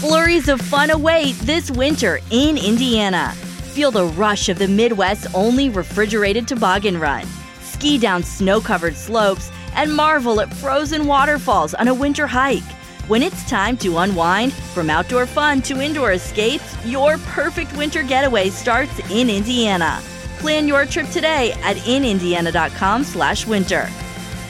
Flurries of fun await this winter in Indiana. Feel the rush of the Midwest's only refrigerated toboggan run. Ski down snow-covered slopes and marvel at frozen waterfalls on a winter hike. When it's time to unwind, from outdoor fun to indoor escapes, your perfect winter getaway starts in Indiana. Plan your trip today at inindiana.com/winter.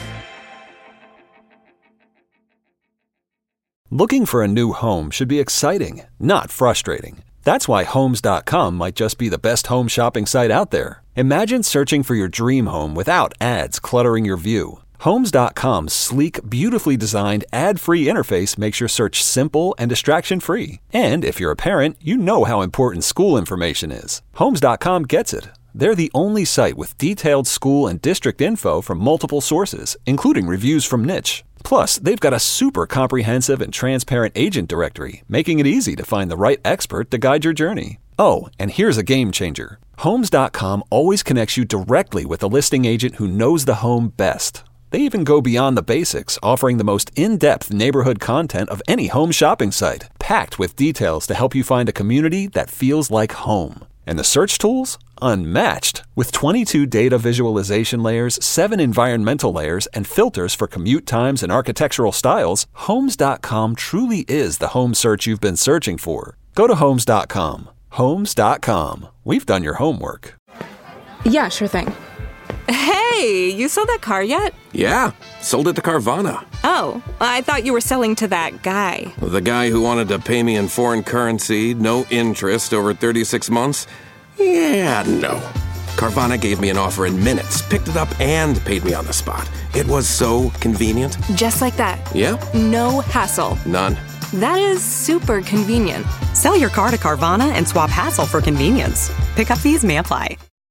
Looking for a new home should be exciting, not frustrating. That's why Homes.com might just be the best home shopping site out there. Imagine searching for your dream home without ads cluttering your view. Homes.com's sleek, beautifully designed, ad-free interface makes your search simple and distraction-free. And if you're a parent, you know how important school information is. Homes.com gets it. They're the only site with detailed school and district info from multiple sources, including reviews from Niche. Plus, they've got a super comprehensive and transparent agent directory, making it easy to find the right expert to guide your journey. Oh, and here's a game changer. Homes.com always connects you directly with a listing agent who knows the home best. They even go beyond the basics, offering the most in-depth neighborhood content of any home shopping site, packed with details to help you find a community that feels like home. And the search tools? Unmatched. With 22 data visualization layers, 7 environmental layers, and filters for commute times and architectural styles, Homes.com truly is the home search you've been searching for. Go to Homes.com. Homes.com. We've done your homework. Yeah, sure thing. Hey, you sold that car yet? Yeah, sold it to Carvana. Oh, I thought you were selling to that guy. The guy who wanted to pay me in foreign currency, no interest, over 36 months? Yeah, no. Carvana gave me an offer in minutes, picked it up, and paid me on the spot. It was so convenient. Just like that. Yeah? No hassle. None. That is super convenient. Sell your car to Carvana and swap hassle for convenience. Pickup fees may apply.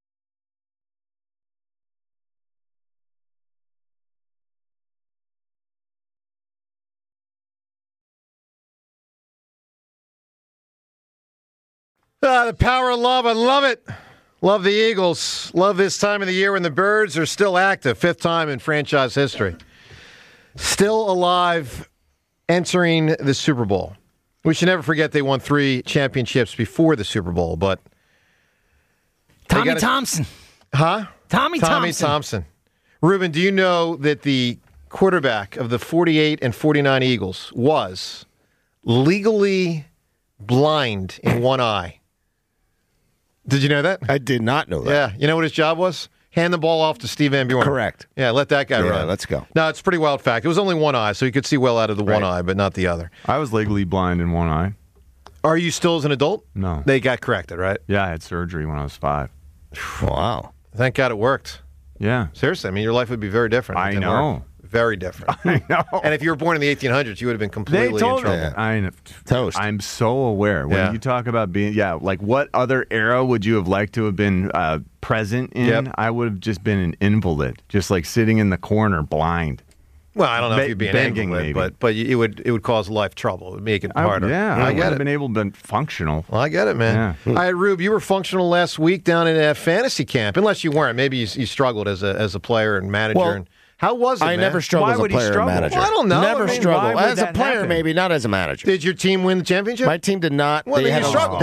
The power of love. I love it. Love the Eagles. Love this time of the year when the Birds are still active. 5th time in franchise history. Still alive, entering the Super Bowl. We should never forget they won 3 championships before the Super Bowl, but... Tommy Thompson. Huh? Tommy Thompson. Ruben, do you know that the quarterback of the 48 and 49 Eagles was legally blind in one eye? Did you know that? I did not know that. Yeah. You know what his job was? Hand the ball off to Steve Van Buren. Correct. Yeah, let that guy run. Yeah, let's go. No, it's a pretty wild fact. It was only one eye, so he could see well out of the one eye, but not the other. I was legally blind in one eye. Are you still as an adult? No. They got corrected, right? Yeah, I had surgery when I was 5. Wow. Thank God it worked. Yeah. Seriously, I mean, your life would be very different. I know. Work. Very different. I know. And if you were born in the 1800s, you would have been completely in trouble. Toast. I'm so aware. When you talk about being, like what other era would you have liked to have been present in? Yep. I would have just been an invalid, just like sitting in the corner blind. Well, I don't know if you'd be an begging, invalid, but it would cause life trouble. It would make it harder. I would get have it. been able to be functional. Well, I get it, man. Yeah. All right, Rube, you were functional last week down in fantasy camp, unless you weren't. Maybe you struggled as a player and manager. Well, and how was it, I man? never struggled as a player and manager. Well, I don't know. Never struggled. As a player, happen? maybe, not as a manager. Did your team win the championship? My team did not. Well, then you struggled.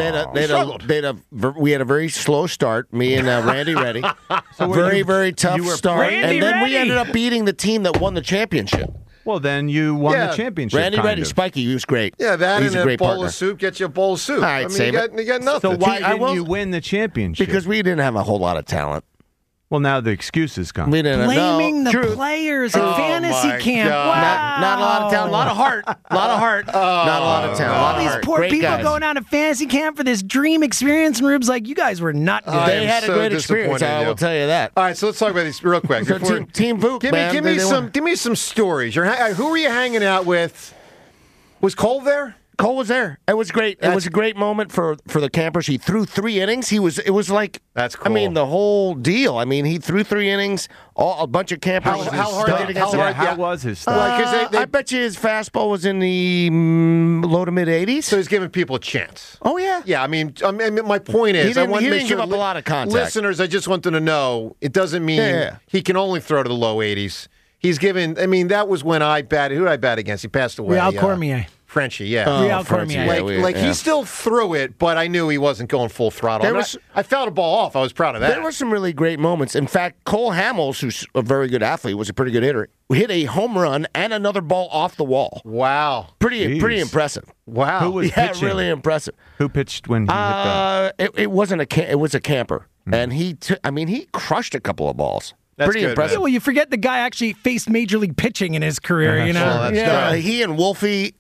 We had a very slow start, me and Randy Reddy. Very tough start. Randy and then we Reddy. ended up beating the team that won the championship. Well, then you won the championship. Randy kind Reddy, of. Spiky, he was great. Yeah, that He's and a a great bowl partner. of soup gets you a bowl of soup. All right, I mean, save you got nothing. So why didn't you win the championship? Because we didn't have a whole lot of talent. Well, now the excuses come. We didn't Blaming have, the players in fantasy my camp. God. Wow. Not a lot of talent. A lot of heart. A lot of heart. Not a lot of talent. A lot All of these heart. poor Great people guys. going out to fantasy camp for this dream experience, and Rube's like, you guys were not good. I They am had a so great experience. disappointed in I you. will tell you that. All right, so let's talk about these real quick. So Before- Team Vuk, man. Give me some stories. Who were you hanging out with? Was Cole there? Cole was there. It was great. It was a great moment for the campers. He threw 3 innings. It was like, that's cool. I mean, the whole deal. I mean, he threw 3 innings. A bunch of campers. How was his stuff? I bet you his fastball was in the low to mid 80s. So he's giving people a chance. Oh yeah. Yeah, I mean, my point is, I want to make didn't sure give up a lot of contact. listeners. I just want them to know it doesn't mean he can only throw to the low 80s. He's given. I mean, that was when I batted. Who did I bat against? He passed away. Real Cormier. Frenchie, yeah. Real Cormier. He still threw it, but I knew he wasn't going full throttle. I felt a ball off. I was proud of that. There were some really great moments. In fact, Cole Hamels, who's a very good athlete, was a pretty good hitter, hit a home run and another ball off the wall. Wow. Pretty impressive. Wow. Who was pitching? Really impressive. Who pitched when he hit that? It was a camper. And he crushed a couple of balls. That's pretty good, impressive. Yeah, well, you forget the guy actually faced major league pitching in his career. You know, He and Wolfie.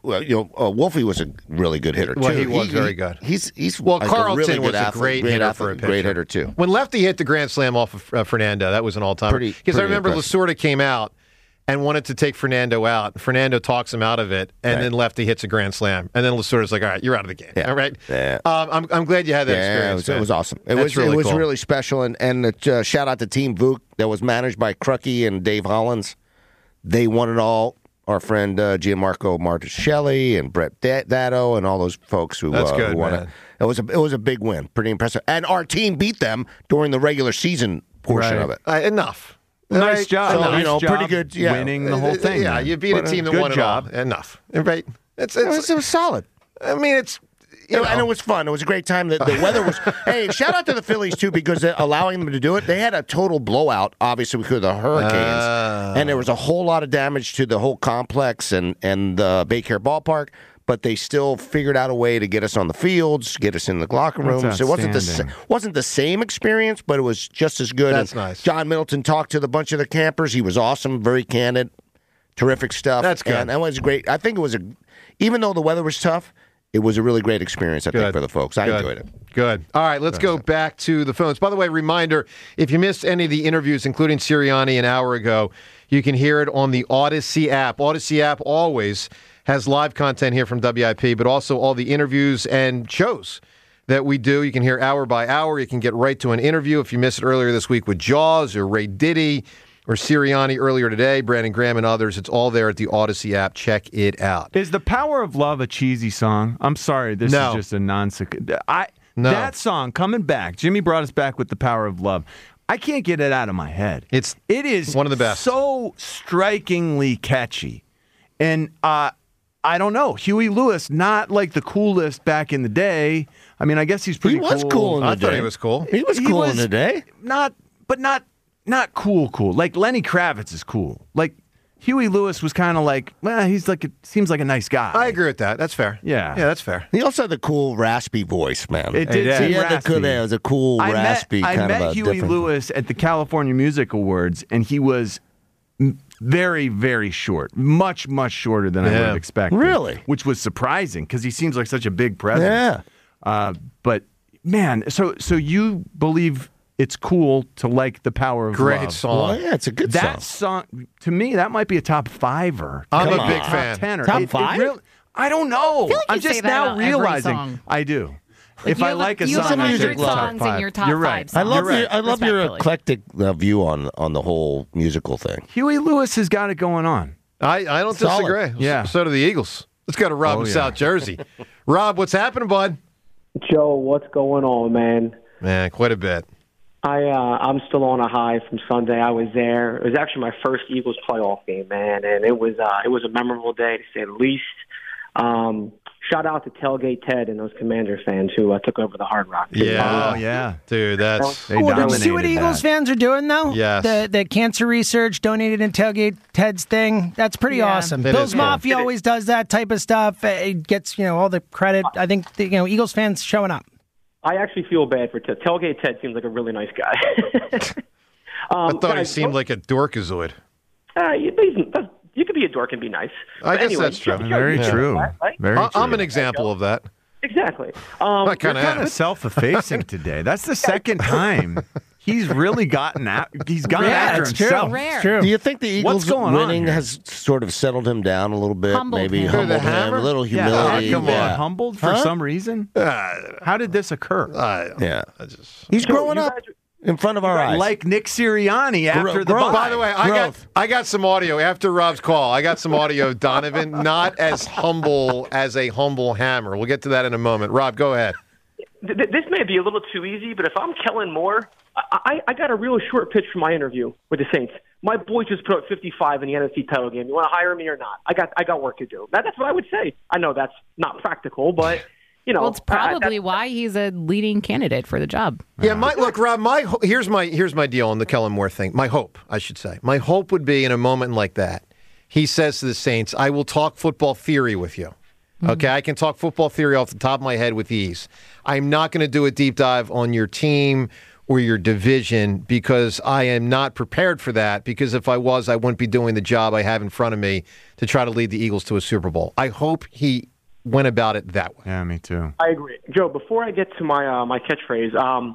Wolfie was a really good hitter too. Well, he was very good. He's Carlton a really was good a great hitter for a pitcher. Great hitter too. When Lefty hit the grand slam off of Fernando, that was an all-timer. Because I remember Lasorda came out and wanted to take Fernando out. Fernando talks him out of it, and then Lefty hits a grand slam. And then Lasorda's like, all right, you're out of the game. Yeah. All right? Yeah. I'm glad you had that experience. It was awesome. It was cool. really special. And shout out to Team Vuk that was managed by Crucky and Dave Hollins. They won it all. Our friend Gianmarco Marticelli and Brett Datto and all those folks who won it. It was a big win. Pretty impressive. And our team beat them during the regular season portion of it. Enough. Nice job. So, nice job pretty good. Yeah. Winning the whole thing. Yeah, you beat a team that won it all. Enough. Right? It was solid. I mean, it's... And it was fun. It was a great time. The weather was... Hey, shout out to the Phillies, too, because allowing them to do it. They had a total blowout, obviously, because of the hurricanes. And there was a whole lot of damage to the whole complex and the Baycare ballpark. But they still figured out a way to get us on the fields, get us in the locker rooms. It wasn't the same experience, but it was just as good. That's nice. John Middleton talked to the bunch of the campers. He was awesome, very candid, terrific stuff. That's good. And that was great. I think it was even though the weather was tough, it was a really great experience, I think, for the folks. I enjoyed it. Good. All right, let's go back to the phones. By the way, reminder, if you missed any of the interviews, including Sirianni an hour ago, you can hear it on the Odyssey app. Odyssey app always has live content here from WIP, but also all the interviews and shows that we do. You can hear hour by hour. You can get right to an interview if you missed it earlier this week with Jaws or Ray Diddy or Sirianni earlier today, Brandon Graham and others. It's all there at the Odyssey app. Check it out. Is The Power of Love a cheesy song? I'm sorry, this is just a nonsense. That song, coming back, Jimmy brought us back with The Power of Love. I can't get it out of my head. It is one of the best. So strikingly catchy. And I don't know. Huey Lewis, not like the coolest back in the day. I mean, I guess he's pretty cool. He was cool in the day. I thought he was cool. He was cool in the day. Not cool. Like Lenny Kravitz is cool. Like Huey Lewis was kind of like, well, seems like a nice guy. I agree with that. That's fair. Yeah, that's fair. He also had the cool raspy voice, man. It did. It was a cool raspy kind of I met Huey Lewis at the California Music Awards, and he was very, very short. Much, much shorter than I would have expected. Really? Which was surprising because he seems like such a big presence. Yeah. But, man, so you believe it's cool to like The Power of Love. Great song. Well, yeah, it's a good song. That song, to me, that might be a top 5-er. I'm a big fan. 10-er. Top 5? I don't know. I feel like I'm you just say that now about every realizing. song. I do. Like if I like a you song, have I say 100 it's top songs 5. in your top You're 5 right. songs. I love your eclectic view on the whole musical thing. Huey Lewis has got it going on. I don't disagree. Yeah. So do the Eagles. Let's go to Rob in South Jersey. Rob, what's happening, bud? Joe, what's going on, man? Man, quite a bit. I'm still on a high from Sunday. I was there. It was actually my first Eagles playoff game, man, and it was a memorable day to say the least. Shout out to Tailgate Ted and those Commander fans who took over the Hard Rock. Yeah. Dude, that's... Did you see what Eagles fans are doing, though? Yes. The cancer research donated in Tailgate Ted's thing. That's pretty awesome. Bills Mafia always does that type of stuff. It gets, all the credit. I think, Eagles fans showing up. I actually feel bad for Ted. Tailgate Ted seems like a really nice guy. I thought he seemed like a dorkazoid. You could be a dork and be nice. I guess that's true. Very true. Right? Very true. I'm an example of that. Exactly. I kind of self-effacing today. That's the second time he's really gotten out. He's gone after himself. Rare. True. Do you think the Eagles winning on has sort of settled him down a little bit? Humbled Maybe him. humbled him, a little humility. Come on, humbled for some reason. How did this occur? He's growing up in front of our eyes, like Nick Sirianni after the bye. By the way, I got some audio after Rob's call. I got some audio of Donovan, not as humble as a humble hammer. We'll get to that in a moment. Rob, go ahead. This may be a little too easy, but if I'm Kellen Moore, I got a real short pitch for my interview with the Saints. My boy just put up 55 in the NFC title game. You want to hire me or not? I got work to do. That's what I would say. I know that's not practical, but well, it's probably why he's a leading candidate for the job. Yeah, look, Rob. Here's my deal on the Kellen Moore thing. My hope, I should say, my hope would be in a moment like that, he says to the Saints, "I will talk football theory with you." Okay, I can talk football theory off the top of my head with ease. I'm not going to do a deep dive on your team or your division because I am not prepared for that, because if I was, I wouldn't be doing the job I have in front of me to try to lead the Eagles to a Super Bowl. I hope he went about it that way. Yeah, me too. I agree. Joe, before I get to my catchphrase,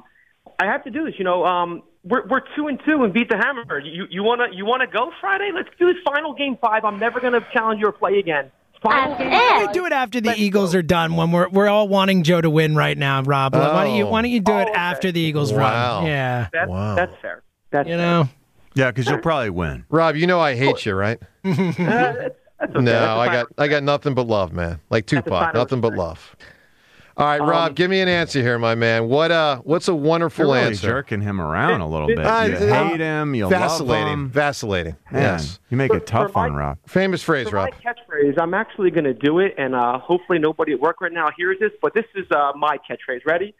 I have to do this. We're 2-2 and beat the Hammer. You wanna go Friday? Let's do this final game 5. I'm never gonna challenge you or play again. Why don't you do it after the Eagles are done? When we're all wanting Joe to win right now, Rob. Why don't you do it after the Eagles run? Yeah, that's fair. Yeah, because you'll probably win. Rob, I hate you, right? That's okay. No, I got nothing but love, man. Like Tupac, nothing but love. All right, Rob, give me an answer here, my man. What's a wonderful You're really answer? Jerking him around a little bit. You hate him, you love him. Vacillating. Man, yes. You make it tough on Rob. Famous phrase, for Rob. my catchphrase, I'm actually going to do it, and hopefully nobody at work right now hears this, but this is my catchphrase. Ready?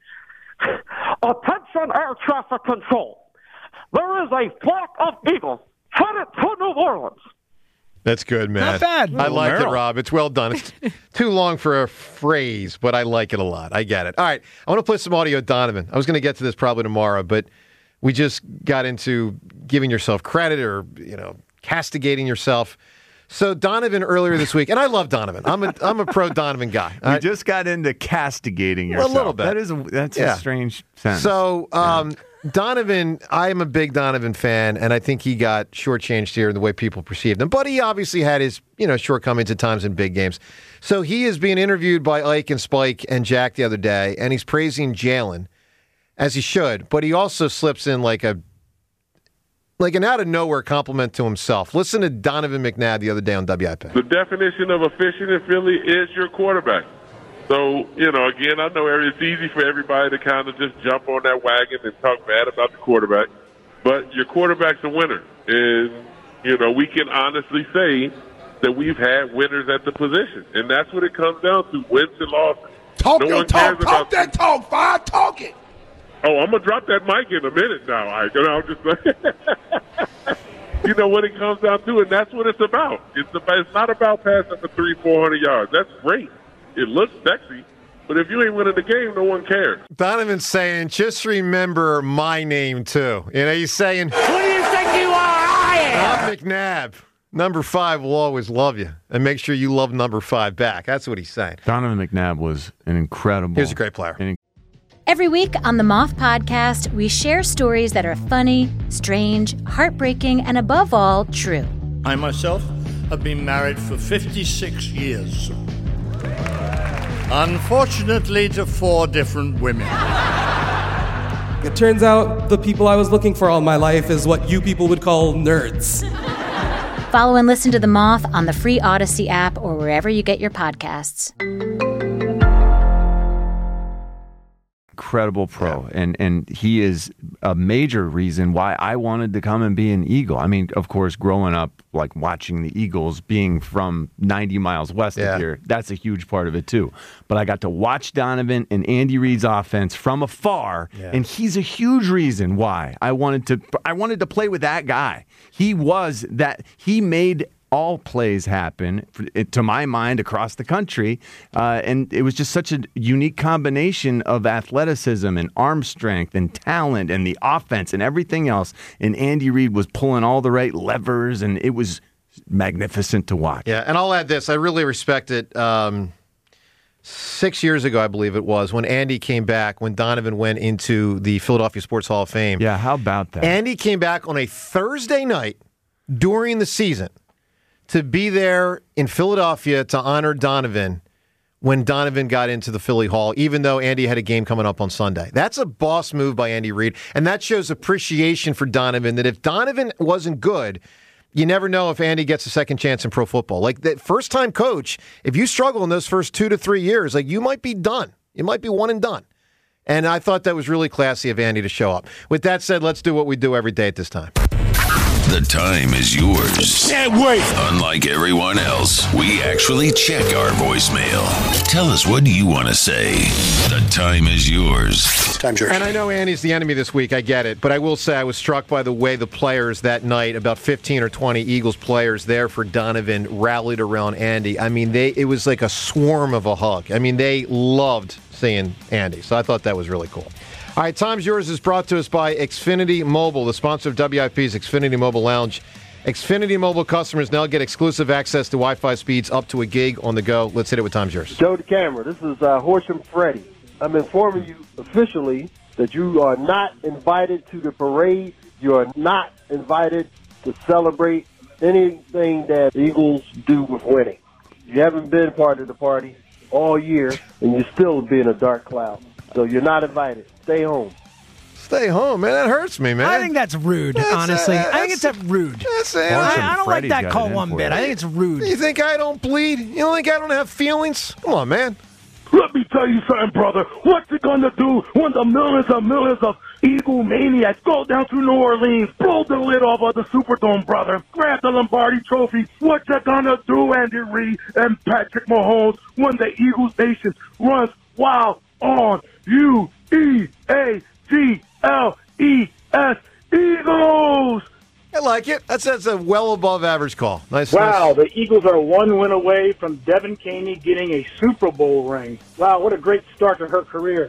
Attention air traffic control. There is a flock of eagles headed to New Orleans. That's good, man. Not bad. I like it, Rob. It's well done. It's too long for a phrase, but I like it a lot. I get it. All right, I want to play some audio, Donovan. I was going to get to this probably tomorrow, but we just got into giving yourself credit or, castigating yourself. So Donovan earlier this week, and I love Donovan. I'm a pro Donovan guy. We just got into castigating yourself. A little bit. That's a strange sentence. So Donovan, I am a big Donovan fan, and I think he got shortchanged here in the way people perceived him. But he obviously had his shortcomings at times in big games. So he is being interviewed by Ike and Spike and Jack the other day, and he's praising Jalen, as he should. But he also slips in like an out of nowhere compliment to himself. Listen to Donovan McNabb the other day on WIP. The definition of efficient in Philly is your quarterback. So, again, I know it's easy for everybody to kind of just jump on that wagon and talk bad about the quarterback. But your quarterback's a winner. And, we can honestly say that we've had winners at the position. And that's what it comes down to, wins and losses. Talk that talk, Five. Talk it. Oh, I'm going to drop that mic in a minute now. I'm just what it comes down to, and that's what it's about. It's not about passing for 300-400 yards. That's great. It looks sexy, but if you ain't winning the game, no one cares. Donovan's saying, just remember my name, too. He's saying, Who do you think you are? I am. I'm McNabb. Number 5 will always love you. And make sure you love number 5 back. That's what he's saying. Donovan McNabb was an incredible... He was a great player. Every week on the Moth Podcast, we share stories that are funny, strange, heartbreaking, and above all, true. I myself have been married for 56 years. Unfortunately, to 4 different women. It turns out the people I was looking for all my life is what you people would call nerds. Follow and listen to The Moth on the free Odyssey app or wherever you get your podcasts. Incredible pro, and he is a major reason why I wanted to come and be an Eagle. I mean, of course, growing up, like watching the Eagles, being from 90 miles west of here, that's a huge part of it too. But I got to watch Donovan and Andy Reid's offense from afar, and he's a huge reason why I wanted to play with that guy. He made all plays happen, to my mind, across the country. And it was just such a unique combination of athleticism and arm strength and talent and the offense and everything else. And Andy Reid was pulling all the right levers, and it was magnificent to watch. Yeah, and I'll add this. I really respect it. 6 years ago, I believe it was, when Andy came back, when Donovan went into the Philadelphia Sports Hall of Fame. Yeah, how about that? Andy came back on a Thursday night during the season to be there in Philadelphia to honor Donovan when Donovan got into the Philly Hall, even though Andy had a game coming up on Sunday. That's a boss move by Andy Reid, and that shows appreciation for Donovan, that if Donovan wasn't good, you never know if Andy gets a second chance in pro football. Like, that first-time coach, if you struggle in those first 2 to 3 years, like, you might be done. You might be one and done. And I thought that was really classy of Andy to show up. With that said, let's do what we do every day at this time. The time is yours. Can't wait. Unlike everyone else, we actually check our voicemail. Tell us, what do you want to say? The time is yours. Time's yours. And I know Andy's the enemy this week. I get it. But I will say I was struck by the way the players that night, about 15 or 20 Eagles players there for Donovan, rallied around Andy. I mean, it was like a swarm of a hug. I mean, they loved seeing Andy. So I thought that was really cool. All right, Time's Yours is brought to us by Xfinity Mobile, the sponsor of WIP's Xfinity Mobile Lounge. Xfinity Mobile customers now get exclusive access to Wi-Fi speeds up to a gig on the go. Let's hit it with Time's Yours. Joe DeCamera, this is Horsham Freddy. I'm informing you officially that you are not invited to the parade. You are not invited to celebrate anything that the Eagles do with winning. You haven't been part of the party all year, and you're still being a dark cloud. So you're not invited. Stay home. Stay home, man. That hurts me, man. I think that's rude, honestly. I think it's rude. I don't like that call one bit. I think it's rude. You think I don't bleed? You don't think I don't have feelings? Come on, man. Let me tell you something, brother. What's it gonna do when the millions of Eagle maniacs go down to New Orleans, blow the lid off of the Superdome, brother, grab the Lombardi Trophy? What's it gonna do, Andy Reid and Patrick Mahomes, when the Eagles Nation runs wild on U-E-A-G-L-E-S, Eagles? I like it. That's a well above average call. Nice. Wow, nice. The Eagles are one win away from Devin Caney getting a Super Bowl ring. Wow, what a great start to her career.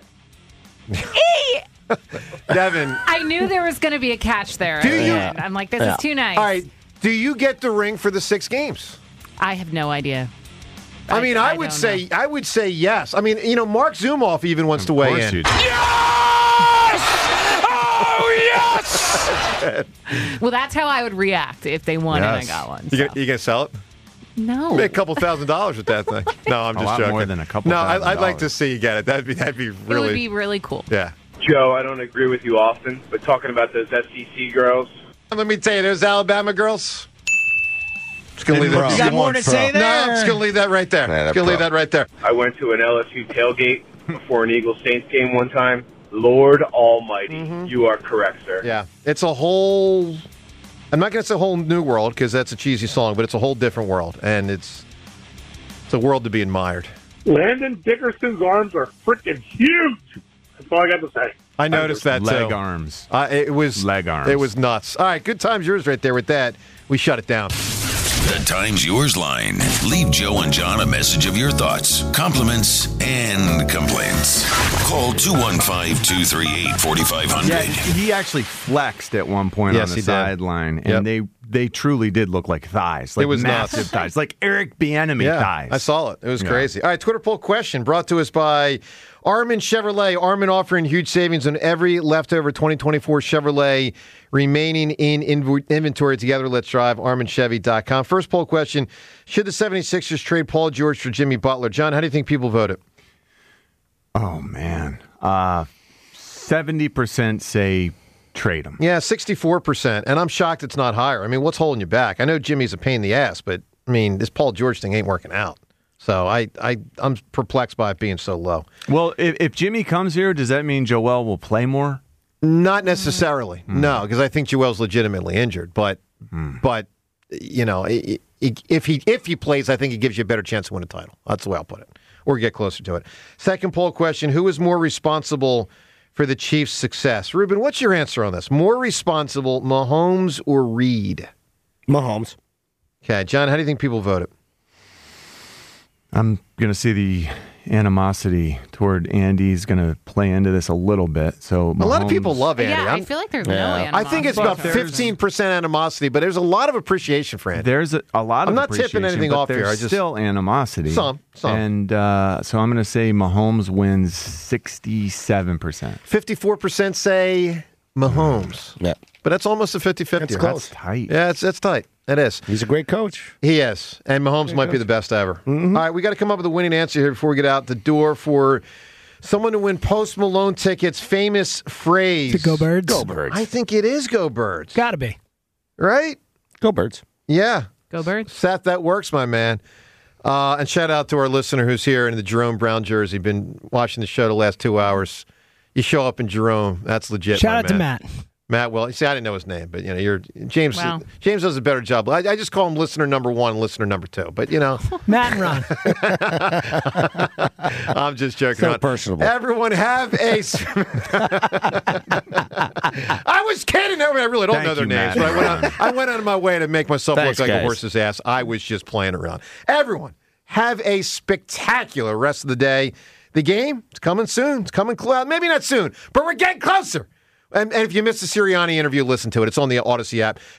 Devin. I knew there was going to be a catch there. I'm like, this is too nice. All right. Do you get the ring for the 6 games? I have no idea. I mean, I would say yes. I mean, Mark Zumoff even wants to weigh in. Yes! Oh, yes! Well, that's how I would react if they won and I got one. You gonna sell it? No. Make a couple $1,000s with that thing. No, I'm just joking. More than a couple. No, $1,000. I'd like to see you get it. That'd be really. It would be really cool. Yeah. Joe, I don't agree with you often, but talking about those SEC girls. Let me tell you, those Alabama girls. Just gonna leave that. You got more to say there? No, I'm just gonna leave that right there. Leave that right there. I went to an LSU tailgate before an Eagles Saints game one time. Lord Almighty, you are correct, sir. Yeah, it's a whole. I'm not gonna say a whole new world because that's a cheesy song, but it's a whole different world, and it's a world to be admired. Landon Dickerson's arms are freaking huge. That's all I got to say. I noticed that too. Leg arms. It was leg arms. It was nuts. All right, good times yours right there. With that, we shut it down. The Time's Yours line. Leave Joe and John a message of your thoughts, compliments, and complaints. Call 215-238-4500. Yeah, he actually flexed at one point on the sideline, and they truly did look like thighs. Like it was massive nuts. thighs, like Eric Bieniemy thighs. I saw it. It was crazy. All right, Twitter poll question brought to us by Armin Chevrolet. Armin offering huge savings on every leftover 2024 Chevrolet remaining in inventory. Together, let's drive. ArminChevy.com. First poll question: should the 76ers trade Paul George for Jimmy Butler? John, how do you think people voted? Oh man, 70% say trade him. Yeah, 64%, and I'm shocked it's not higher. I mean, what's holding you back? I know Jimmy's a pain in the ass, but I mean, this Paul George thing ain't working out. So I'm perplexed by it being so low. Well, if Jimmy comes here, does that mean Joel will play more? Not necessarily. No, because I think Joel's legitimately injured. But if he plays, I think it gives you a better chance to win a title. That's the way I'll put it, or get closer to it. Second poll question: who is more responsible for the Chiefs' success? Ruben, what's your answer on this? More responsible, Mahomes or Reed? Mahomes. Okay, John, how do you think people voted? I'm going to see the animosity toward Andy's going to play into this a little bit. So Mahomes, a lot of people love Andy. Yeah, I feel like there's no animosity. I think it's about 15% animosity, but there's a lot of appreciation for Andy. There's a lot of I'm not tipping anything off here. There's still animosity. Some. And so I'm going to say Mahomes wins 67%. 54% say Mahomes. Yeah. But that's almost a 50-50. That's close. That's tight. Yeah, it's tight. It is. He's a great coach. He is. And Mahomes might be the best ever. Mm-hmm. All right, we got to come up with a winning answer here before we get out the door for someone to win Post Malone tickets. Famous phrase. To Go Birds? Go Birds. I think it is Go Birds. Got to be. Right? Go Birds. Yeah. Go Birds. Seth, that works, my man. And shout out to our listener who's here in the Jerome Brown jersey. Been watching the show the last 2 hours. You show up in Jerome. That's legit. Shout out to Matt. Matt, well, see, I didn't know his name, but you're James. Wow. James does a better job. I just call him listener number 1, listener number 2. But Matt and Ron. I'm just joking. So around. personable. Everyone have a. I was kidding. I really don't know their names, but I went out of my way to make myself Thanks, look like guys. a horse's ass. I was just playing around. Everyone have a spectacular rest of the day. The game is coming soon. It's coming close. Maybe not soon, but we're getting closer. And if you missed the Sirianni interview, listen to it. It's on the Odyssey app.